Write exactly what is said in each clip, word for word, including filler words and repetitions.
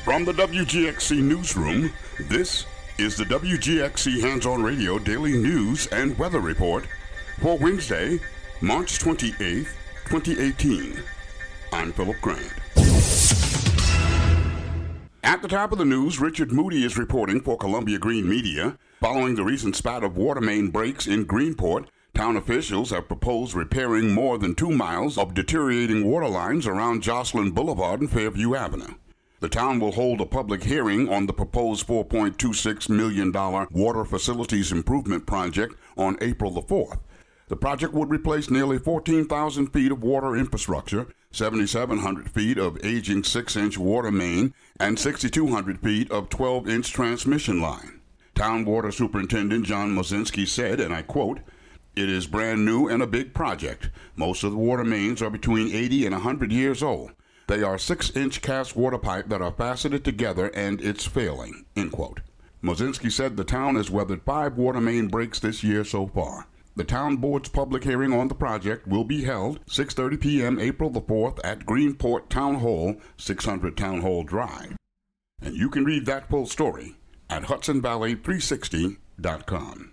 From the W G X C Newsroom, this is the W G X C Hands-On Radio Daily News and Weather Report for Wednesday, March twenty-eighth, twenty eighteen. I'm Philip Grant. At the top of the news, Richard Moody is reporting for Columbia Green Media. Following the recent spat of water main breaks in Greenport, town officials have proposed repairing more than two miles of deteriorating water lines around Jocelyn Boulevard and Fairview Avenue. The town will hold a public hearing on the proposed four point two six million dollars Water Facilities Improvement Project on April the fourth. The project would replace nearly fourteen thousand feet of water infrastructure, seven thousand seven hundred feet of aging six-inch water main, and six thousand two hundred feet of twelve-inch transmission line. Town Water Superintendent John Mozinski said, and I quote, "It is brand new and a big project. Most of the water mains are between eighty and one hundred years old. They are six-inch cast water pipe that are faceted together, and it's failing," end quote. Mozinski said the town has weathered five water main breaks this year so far. The town board's public hearing on the project will be held six thirty p.m. April the fourth at Greenport Town Hall, six hundred Town Hall Drive. And you can read that full story at Hudson Valley three sixty dot com.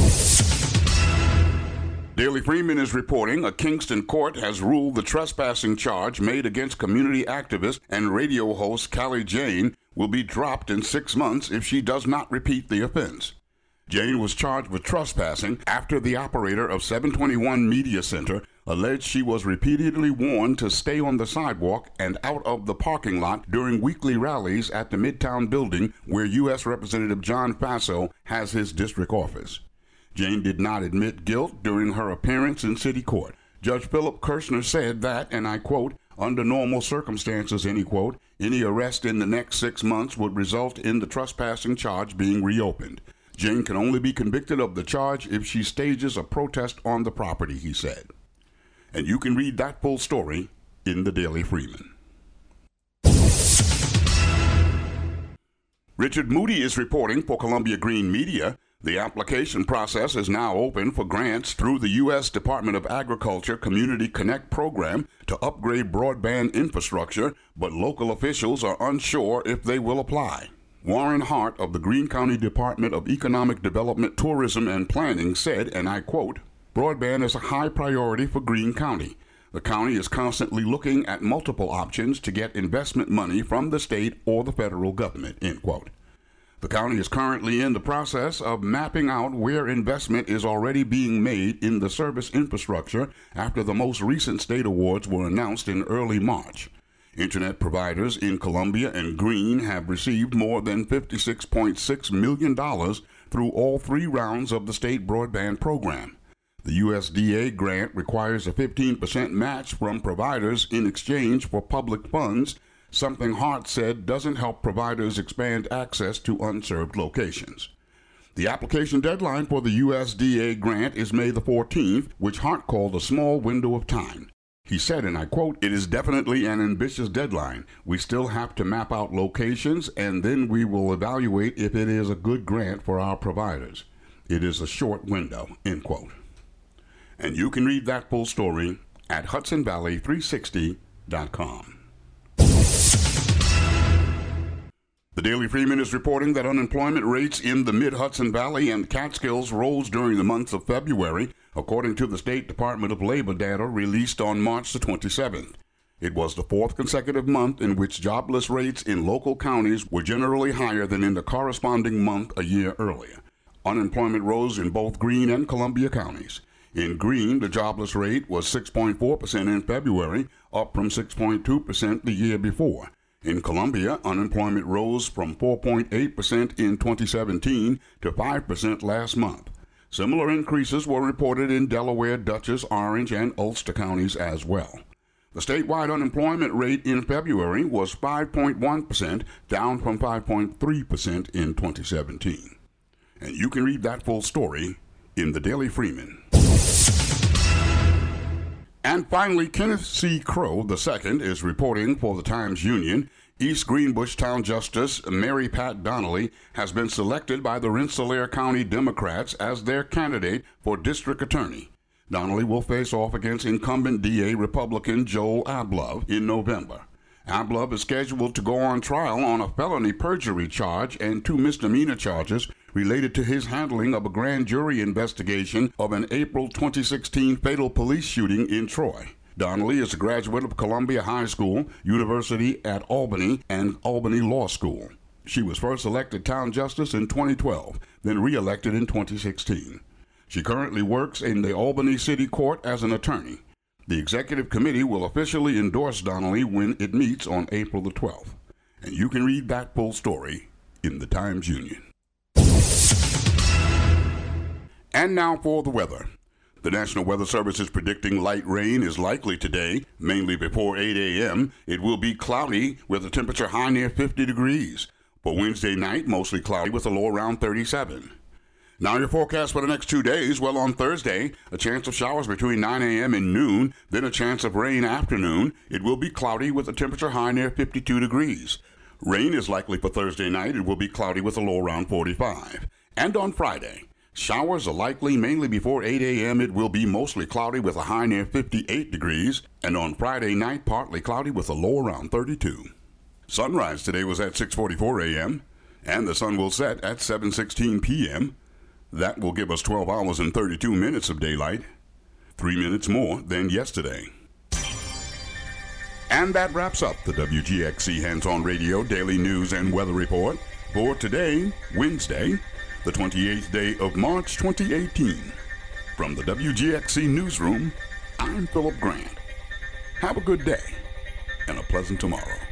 Daily Freeman is reporting a Kingston court has ruled the trespassing charge made against community activist and radio host Callie Jane will be dropped in six months if she does not repeat the offense. Jane was charged with trespassing after the operator of seven twenty-one Media Center alleged she was repeatedly warned to stay on the sidewalk and out of the parking lot during weekly rallies at the Midtown building where U S Representative John Faso has his district office. Jane did not admit guilt during her appearance in city court. Judge Philip Kirshner said that, and I quote, "Under normal circumstances, any quote, any arrest in the next six months would result in the trespassing charge being reopened. Jane can only be convicted of the charge if she stages a protest on the property," he said. And you can read that full story in the Daily Freeman. Richard Moody is reporting for Columbia Green Media. The application process is now open for grants through the U S Department of Agriculture Community Connect program to upgrade broadband infrastructure, but local officials are unsure if they will apply. Warren Hart of the Greene County Department of Economic Development, Tourism, and Planning said, and I quote, "Broadband is a high priority for Greene County. The county is constantly looking at multiple options to get investment money from the state or the federal government," end quote. The county is currently in the process of mapping out where investment is already being made in the service infrastructure after the most recent state awards were announced in early March. Internet providers in Columbia and Greene have received more than fifty-six point six million dollars through all three rounds of the state broadband program. The U S D A grant requires a fifteen percent match from providers in exchange for public funds, something Hart said doesn't help providers expand access to unserved locations. The application deadline for the U S D A grant is May the fourteenth, which Hart called a small window of time. He said, and I quote, "It is definitely an ambitious deadline. We still have to map out locations, and then we will evaluate if it is a good grant for our providers. It is a short window," end quote. And you can read that full story at Hudson Valley three sixty dot com. The Daily Freeman is reporting that unemployment rates in the Mid-Hudson Valley and Catskills rose during the month of February, according to the State Department of Labor data released on March the twenty-seventh. It was the fourth consecutive month in which jobless rates in local counties were generally higher than in the corresponding month a year earlier. Unemployment rose in both Greene and Columbia counties. In Greene, the jobless rate was six point four percent in February, up from six point two percent the year before. In Columbia, unemployment rose from four point eight percent in twenty seventeen to five percent last month. Similar increases were reported in Delaware, Dutchess, Orange, and Ulster counties as well. The statewide unemployment rate in February was five point one percent, down from five point three percent in twenty seventeen. And you can read that full story in the Daily Freeman. And finally, Kenneth C. Crow the second is reporting for the Times-Union. East Greenbush Town Justice Mary Pat Donnelly has been selected by the Rensselaer County Democrats as their candidate for district attorney. Donnelly will face off against incumbent D A Republican Joel Ablove in November. Hablove is scheduled to go on trial on a felony perjury charge and two misdemeanor charges related to his handling of a grand jury investigation of an April twenty sixteen fatal police shooting in Troy. Donnelly is a graduate of Columbia High School, University at Albany, and Albany Law School. She was first elected town justice in twenty twelve, then re-elected in twenty sixteen. She currently works in the Albany City Court as an attorney. The executive committee will officially endorse Donnelly when it meets on April the twelfth. And you can read that full story in the Times-Union. And now for the weather. The National Weather Service is predicting light rain is likely today, mainly before eight a.m. It will be cloudy with a temperature high near fifty degrees. For Wednesday night, mostly cloudy with a low around thirty-seven. Now your forecast for the next two days. Well, on Thursday, a chance of showers between nine a.m. and noon, then a chance of rain afternoon. It will be cloudy with a temperature high near fifty-two degrees. Rain is likely for Thursday night. It will be cloudy with a low around forty-five. And on Friday, showers are likely mainly before eight a.m. It will be mostly cloudy with a high near fifty-eight degrees. And on Friday night, partly cloudy with a low around thirty-two. Sunrise today was at six forty-four a.m. and the sun will set at seven sixteen p.m. That will give us twelve hours and thirty-two minutes of daylight, three minutes more than yesterday. And that wraps up the W G X C Hands-On Radio Daily News and Weather Report for today, Wednesday, the twenty-eighth day of March twenty eighteen. From the W G X C Newsroom, I'm Philip Grant. Have a good day and a pleasant tomorrow.